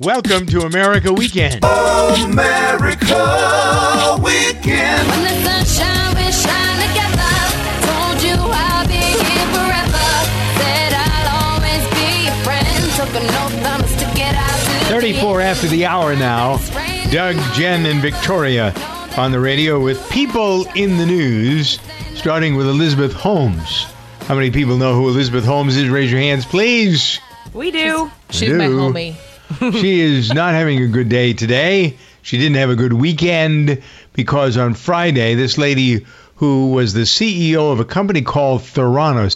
Welcome to America Weekend. America Weekend. When the sunshine, we shine together. Told you I'll be here forever. Said I'll always be your friend. Took an oath, promise to get out to 34 after the hour now. Doug, Jen, and Victoria on the radio with People in the News, starting with Elizabeth Holmes. How many people know who Elizabeth Holmes is? Raise your hands, please. We do. She's my homie. She is not having a good day today. She didn't have a good weekend because on Friday, this lady who was the CEO of a company called Theranos,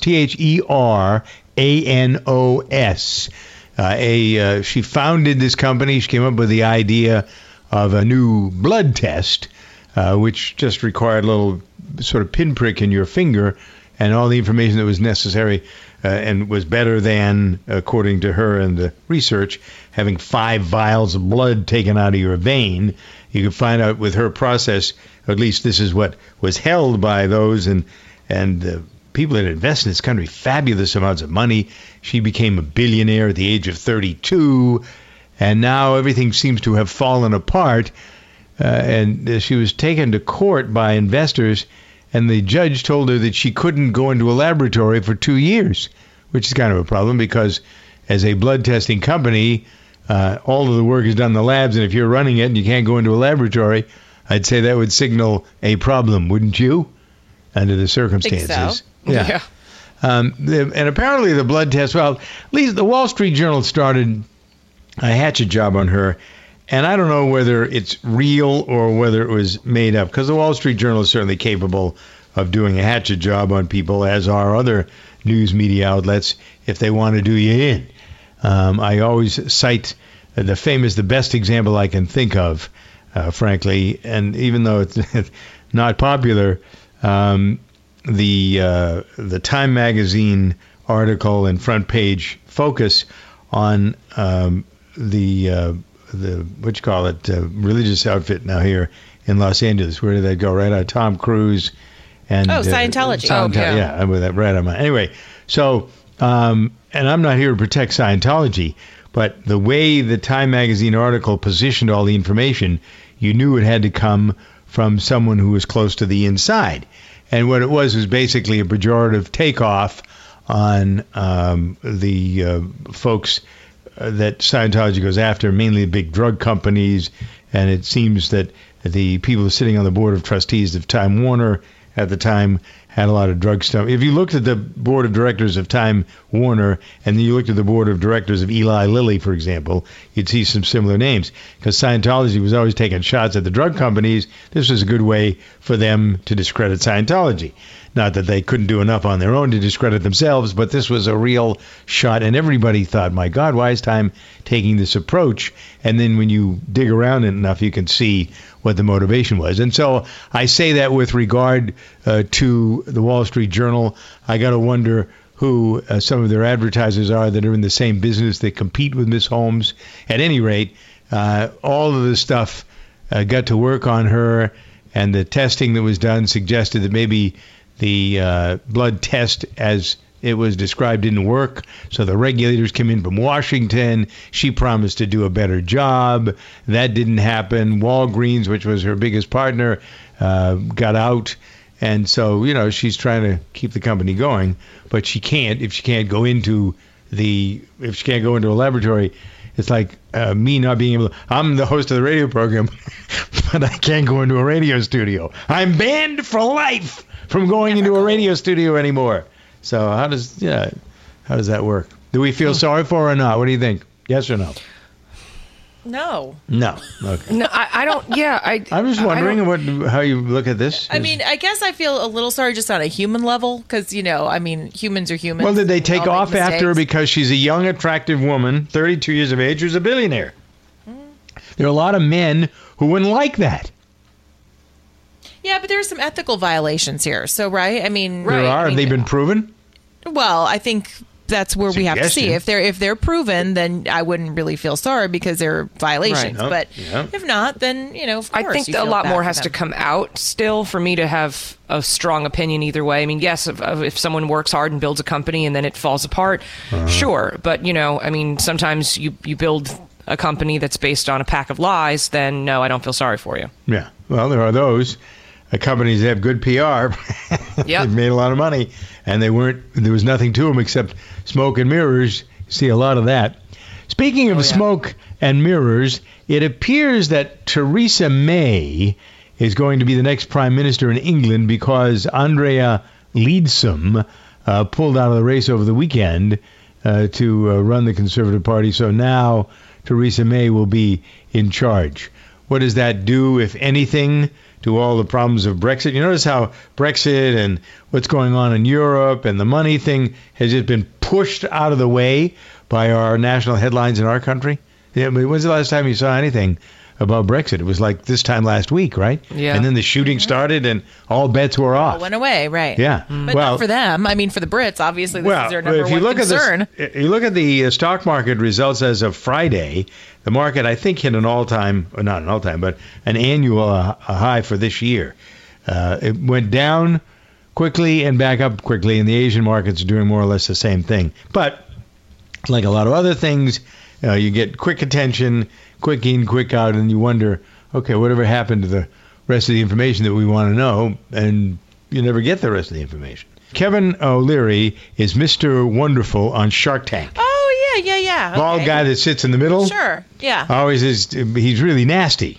Theranos, she founded this company. She came up with the idea of a new blood test, which just required a little sort of pinprick in your finger and all the information that was necessary and was better than, according to her and the research, having 5 vials of blood taken out of your vein. You could find out with her process, at least this is what was held by those and people that invest in this country, fabulous amounts of money. She became a billionaire at the age of 32, and now everything seems to have fallen apart. And she was taken to court by investors, and the judge told her that she couldn't go into a laboratory for 2 years, which is kind of a problem because as a blood testing company, all of the work is done in the labs, and if you're running it and you can't go into a laboratory, I'd say that would signal a problem, wouldn't you? Under the circumstances. Think so. Yeah. And apparently the blood test, well, at least the Wall Street Journal started a hatchet job on her, and I don't know whether it's real or whether it was made up, because the Wall Street Journal is certainly capable of doing a hatchet job on people, as are other news media outlets, if they want to do you in. I always cite the best example I can think of, frankly, and even though it's not popular, the Time magazine article and front page focus on the religious outfit now here in Los Angeles. Where did that go? Right out, Tom Cruise and Scientology. Yeah, with that right on my. Anyway, so and I'm not here to protect Scientology, but the way the Time magazine article positioned all the information, you knew it had to come from someone who was close to the inside. And what it was basically a pejorative takeoff on the folks that Scientology goes after, mainly big drug companies. And it seems that the people sitting on the board of trustees of Time Warner at the time had a lot of drug stuff. If you looked at the board of directors of Time Warner and then you looked at the board of directors of Eli Lilly, for example, you'd see some similar names, because Scientology was always taking shots at the drug companies. This was a good way for them to discredit Scientology. Not that they couldn't do enough on their own to discredit themselves, but this was a real shot, and everybody thought, my God, why is Time taking this approach? And then when you dig around it enough, you can see what the motivation was. And so I say that with regard to the Wall Street Journal. I got to wonder who some of their advertisers are that are in the same business that compete with Miss Holmes. At any rate, all of this stuff got to work on her, and the testing that was done suggested that maybe the blood test as it was described didn't work. So the regulators came in from Washington. She promised to do a better job. That didn't happen. Walgreens, which was her biggest partner, got out. And so, she's trying to keep the company going, but she can't if she can't go into a laboratory. It's like me not being able to. I'm the host of the radio program, but I can't go into a radio studio. I'm banned for life from going into a radio studio anymore. So how does that work? Do we feel sorry for her or not? What do you think? Yes or no? No. No. Okay. No, I don't. Yeah, I'm just wondering how you look at this. I mean, I guess I feel a little sorry just on a human level because, humans are humans. Well, did they take off after her because she's a young, attractive woman, 32 years of age, who's a billionaire? There are a lot of men who wouldn't like that. Yeah, but there are some ethical violations here. So, right? I mean, there are. Have they been proven? Well, I think that's where we have to see. If they're proven, then I wouldn't really feel sorry because they're violations. Right. But if not, then, of course. I think a lot more has to come out still for me to have a strong opinion either way. I mean, yes, if someone works hard and builds a company and then it falls apart, sure. But, sometimes you build a company that's based on a pack of lies, then no, I don't feel sorry for you. Yeah. Well, there are those companies that have good PR. They've made a lot of money, and there was nothing to them except smoke and mirrors. You see a lot of that. Speaking of smoke and mirrors, it appears that Theresa May is going to be the next prime minister in England because Andrea Leadsom pulled out of the race over the weekend to run the Conservative Party. So now Theresa May will be in charge. What does that do, if anything, to all the problems of Brexit? You notice how Brexit and what's going on in Europe and the money thing has just been pushed out of the way by our national headlines in our country? Yeah, when's the last time you saw anything about Brexit? It was like this time last week, right? Yeah. And then the shooting started and all bets were off. All went away, right. Yeah. But not for them. I mean, for the Brits, obviously, this is their number one concern. You look at the stock market results as of Friday, the market, I think, hit an all-time, or not an all-time, but an annual high for this year. It went down quickly and back up quickly, and the Asian markets are doing more or less the same thing. But like a lot of other things, you get quick attention, quick in, quick out, and you wonder, okay, whatever happened to the rest of the information that we want to know, and you never get the rest of the information. Kevin O'Leary is Mr. Wonderful on Shark Tank. Oh, yeah. Okay. Bald guy that sits in the middle. Sure, yeah. Always is. He's really nasty.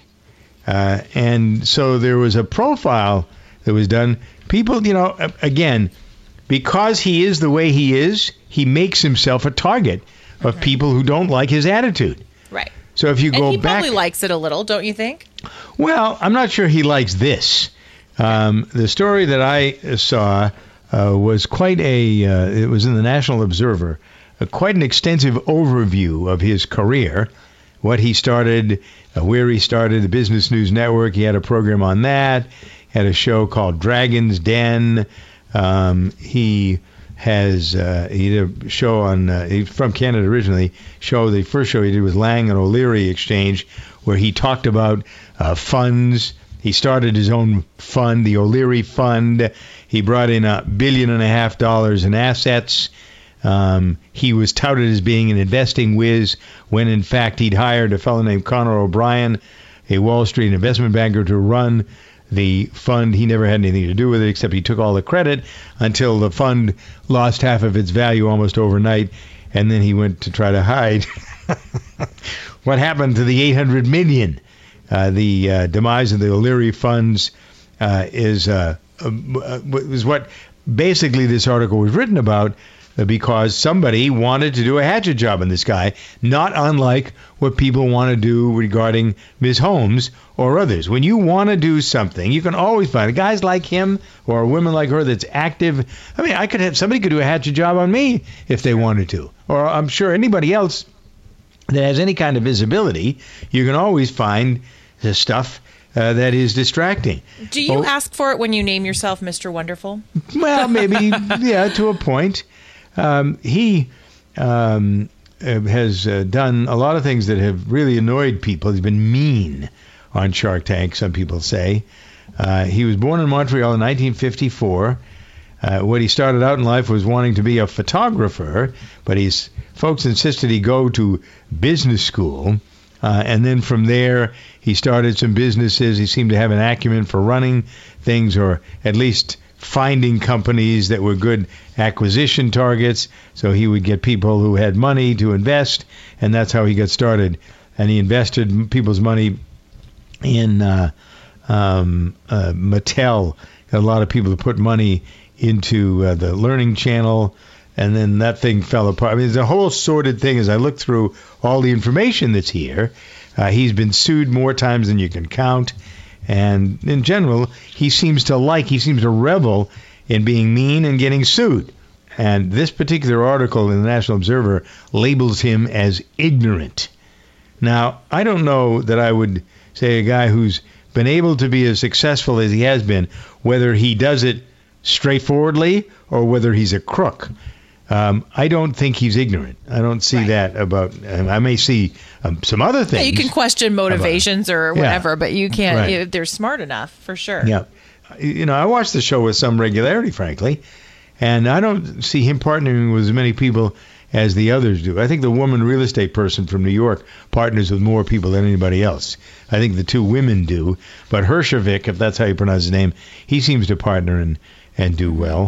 And so there was a profile that was done. People, again, because he is the way he is, he makes himself a target of people who don't like his attitude. Right. So if you go back... And he probably likes it a little, don't you think? Well, I'm not sure he likes this. The story that I saw was quite it was in the National Observer, quite an extensive overview of his career, what he started, where he started, the Business News Network. He had a program on that, had a show called Dragon's Den. He did a show on, he's from Canada originally, the first show he did was Lang and O'Leary Exchange, where he talked about funds. He started his own fund, the O'Leary Fund. He brought in $1.5 billion in assets. He was touted as being an investing whiz when, in fact, he'd hired a fellow named Conor O'Brien, a Wall Street investment banker, to run the fund. He never had anything to do with it, except he took all the credit until the fund lost half of its value almost overnight, and then he went to try to hide. What happened to the $800 million? The demise of the O'Leary funds is what basically this article was written about, because somebody wanted to do a hatchet job on this guy, not unlike what people want to do regarding Ms. Holmes or others. When you want to do something, you can always find guys like him or a woman like her that's active. I mean, somebody could do a hatchet job on me if they wanted to, or I'm sure anybody else that has any kind of visibility. You can always find the stuff that is distracting. Do you ask for it when you name yourself Mr. Wonderful? Well, maybe, yeah, to a point. He has done a lot of things that have really annoyed people. He's been mean on Shark Tank, some people say. He was born in Montreal in 1954. What he started out in life was wanting to be a photographer, but his folks insisted he go to business school. And then from there, he started some businesses. He seemed to have an acumen for running things, or at least finding companies that were good acquisition targets. So he would get people who had money to invest, and that's how he got started. And he invested people's money in Mattel. Got a lot of people to put money into the Learning Channel, and then that thing fell apart. I mean, it's a whole sordid thing. As I look through all the information that's here, he's been sued more times than you can count. And in general, he seems to revel in being mean and getting sued. And this particular article in the National Observer labels him as ignorant. Now, I don't know that I would say a guy who's been able to be as successful as he has been, whether he does it straightforwardly or whether he's a crook. I don't think he's ignorant. I don't see that about him. I may see some other things. Yeah, you can question motivations or whatever, but you can't. They're smart enough, for sure. Yeah. I watch the show with some regularity, frankly, and I don't see him partnering with as many people as the others do. I think the woman real estate person from New York partners with more people than anybody else. I think the two women do, but Hershovik, if that's how you pronounce his name, he seems to partner and do well.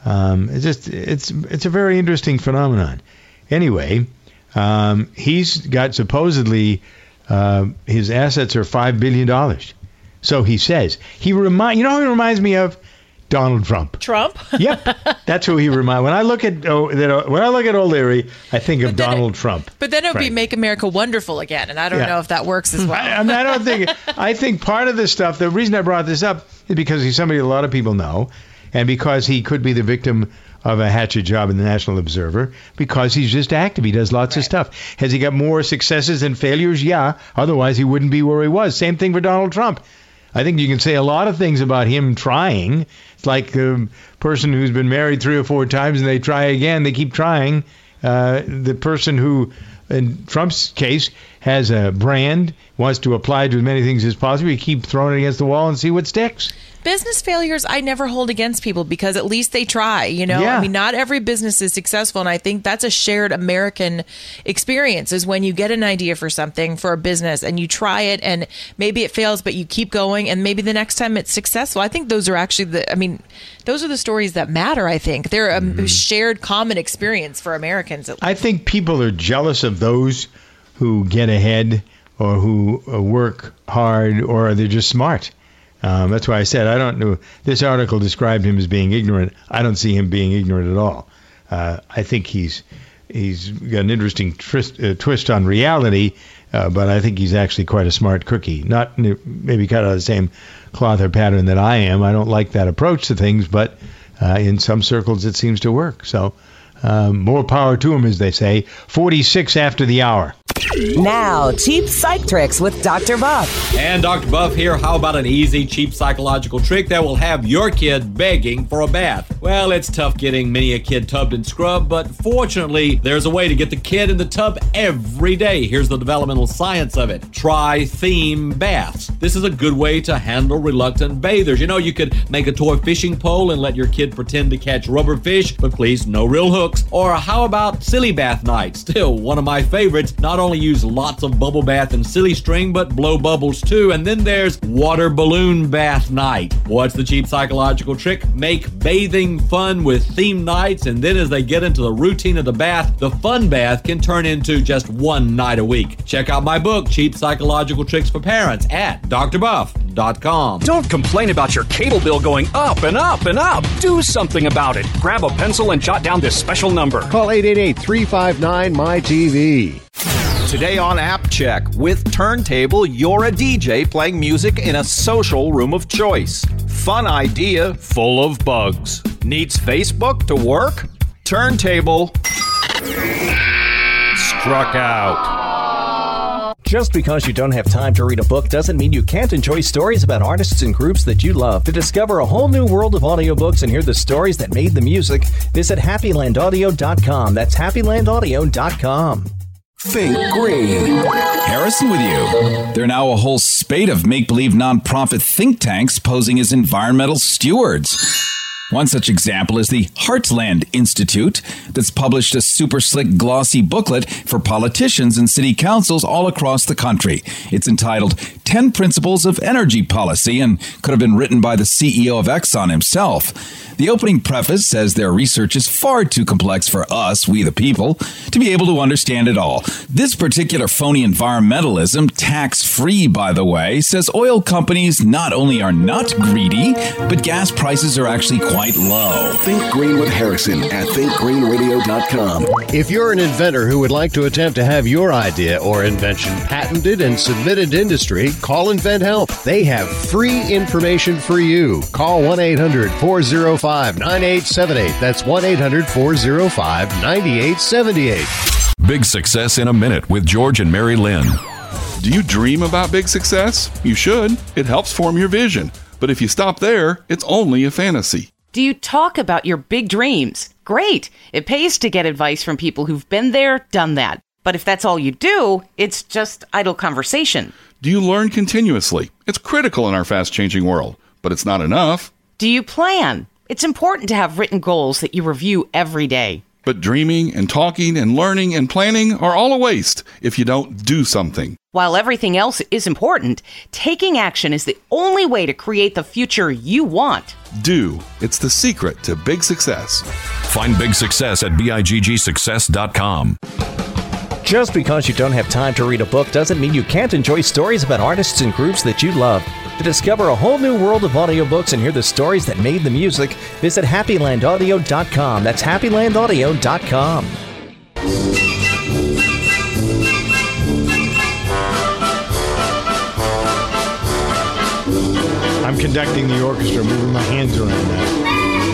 It's a very interesting phenomenon. Anyway, he's got supposedly his assets are $5 billion. So he says. You know who he reminds me of? Donald Trump. Trump? Yep, that's who he reminds. When I look at O'Leary, I think of Donald Trump. But then it would be "Make America Wonderful Again," and I don't know if that works as well. I think part of this stuff. The reason I brought this up is because he's somebody a lot of people know, and because he could be the victim of a hatchet job in the National Observer, because he's just active. He does lots of stuff. Has he got more successes than failures? Yeah. Otherwise, he wouldn't be where he was. Same thing for Donald Trump. I think you can say a lot of things about him trying. It's like a person who's been married 3 or 4 times and they try again. They keep trying. The person who, in Trump's case, has a brand, wants to apply to as many things as possible. You keep throwing it against the wall and see what sticks. Business failures, I never hold against people because at least they try, Yeah. I mean, not every business is successful, and I think that's a shared American experience is when you get an idea for something, for a business, and you try it, and maybe it fails, but you keep going, and maybe the next time it's successful. I think those are actually those are the stories that matter, I think. They're a shared common experience for Americans. I think people are jealous of those who get ahead or who work hard or they're just smart. That's why I said I don't know. This article described him as being ignorant. I don't see him being ignorant at all. I think he's got an interesting twist on reality, but I think he's actually quite a smart cookie. Not maybe cut out of the same cloth or pattern that I am. I don't like that approach to things, but in some circles it seems to work. So more power to him, as they say. 46 after the hour. Now, cheap psych tricks with Dr. Buff. And Dr. Buff here. How about an easy, cheap psychological trick that will have your kid begging for a bath? Well, it's tough getting many a kid tubbed and scrubbed, but fortunately, there's a way to get the kid in the tub every day. Here's the developmental science of it. Try theme baths. This is a good way to handle reluctant bathers. You could make a toy fishing pole and let your kid pretend to catch rubber fish, but please, no real hooks. Or how about silly bath night? Still one of my favorites. Not only use lots of bubble bath and silly string, but blow bubbles too. And then there's water balloon bath night. What's the cheap psychological trick? Make bathing fun with theme nights, and then as they get into the routine of the bath, the fun bath can turn into just one night a week. Check out my book, Cheap Psychological Tricks for Parents, at drbuff.com. Don't complain about your cable bill going up and up and up. Do something about it. Grab a pencil and jot down this special number. Call 888-359-MY-TV. Today on App Check, with Turntable, you're a DJ playing music in a social room of choice. Fun idea, full of bugs. Needs Facebook to work? Turntable struck out. Just because you don't have time to read a book doesn't mean you can't enjoy stories about artists and groups that you love. To discover a whole new world of audiobooks and hear the stories that made the music, visit HappyLandAudio.com. That's HappyLandAudio.com. Think Green. Harrison with you. There are now a whole spate of make-believe nonprofit think tanks posing as environmental stewards. One such example is the Heartland Institute that's published a super slick glossy booklet for politicians and city councils all across the country. It's entitled 10 Principles of Energy Policy and could have been written by the CEO of Exxon himself. The opening preface says their research is far too complex for us, we the people, to be able to understand it all. This particular phony environmentalism, tax-free by the way, says oil companies not only are not greedy, but gas prices are actually quite low. Think Green with Harrison at thinkgreenradio.com. If you're an inventor who would like to attempt to have your idea or invention patented and submitted to industry, call InventHelp. They have free information for you. Call 1-800-405-9878. That's 1-800-405-9878. Big Success in a Minute with George and Mary Lynn. Do you dream about big success? You should. It helps form your vision. But if you stop there, it's only a fantasy. Do you talk about your big dreams? Great. It pays to get advice from people who've been there, done that. But if that's all you do, it's just idle conversation. Do you learn continuously? It's critical in our fast-changing world, but it's not enough. Do you plan? It's important to have written goals that you review every day. But dreaming and talking and learning and planning are all a waste if you don't do something. While everything else is important, taking action is the only way to create the future you want. Do. It's the secret to big success. Find big success at BIGGsuccess.com. Just because you don't have time to read a book doesn't mean you can't enjoy stories about artists and groups that you love. To discover a whole new world of audiobooks and hear the stories that made the music, visit HappyLandAudio.com. That's HappyLandAudio.com. I'm conducting the orchestra, moving my hands around now.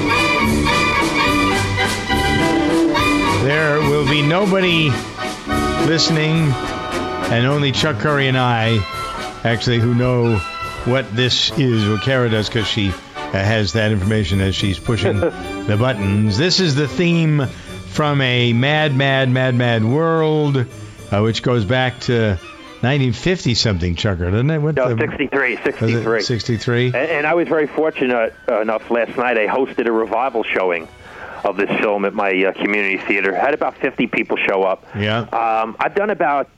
There will be nobody listening, and only Chuck Curry and I, actually, who know what this is, what Kara does, because she has that information as she's pushing the buttons. This is the theme from a Mad, Mad, Mad, Mad World, which goes back to 1950-something, Chucker, doesn't it? 63. 63. And I was very fortunate enough last night. I hosted a revival showing of this film at my community theater. Had about 50 people show up. Yeah. I've done about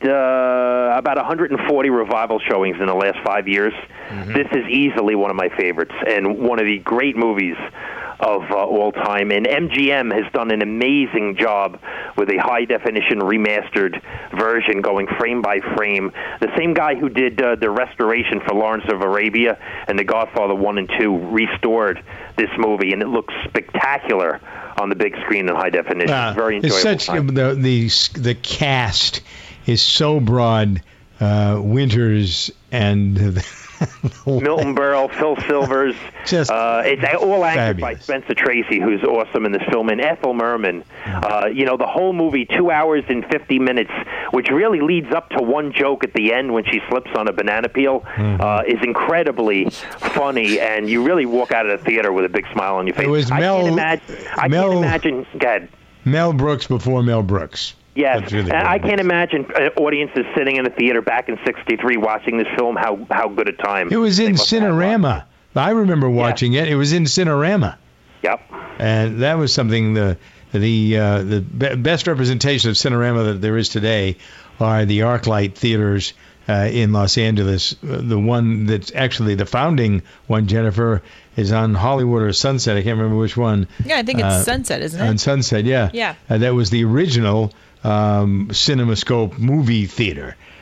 140 revival showings in the last 5 years. Mm-hmm. This is easily one of my favorites and one of the great movies of all time. And MGM has done an amazing job with a high-definition remastered version going frame by frame. The same guy who did the restoration for Lawrence of Arabia and The Godfather 1 and 2 restored this movie, and it looks spectacular on the big screen in high definition. Very enjoyable. It's such, the cast is so broad. Winters and Milton Berle, Phil Silvers. It's all anchored by Spencer Tracy, who's awesome in this film, and Ethel Merman. The whole movie, 2 hours and 50 minutes, which really leads up to one joke at the end when she slips on a banana peel, is incredibly funny, and you really walk out of the theater with a big smile on your face. It was I can't imagine. Go ahead. Mel Brooks before Mel Brooks. Yes, really I can't imagine audiences sitting in a theater back in '63 watching this film. How good a time! It was in Cinerama. I remember watching it. It was in Cinerama. Yep. And that was something. The best representation of Cinerama that there is today are the ArcLight theaters in Los Angeles. The one that's actually the founding one, Jennifer, is on Hollywood or Sunset. I can't remember which one. Yeah, I think it's Sunset, isn't it? On Sunset, yeah. Yeah. That was the original CinemaScope movie theater.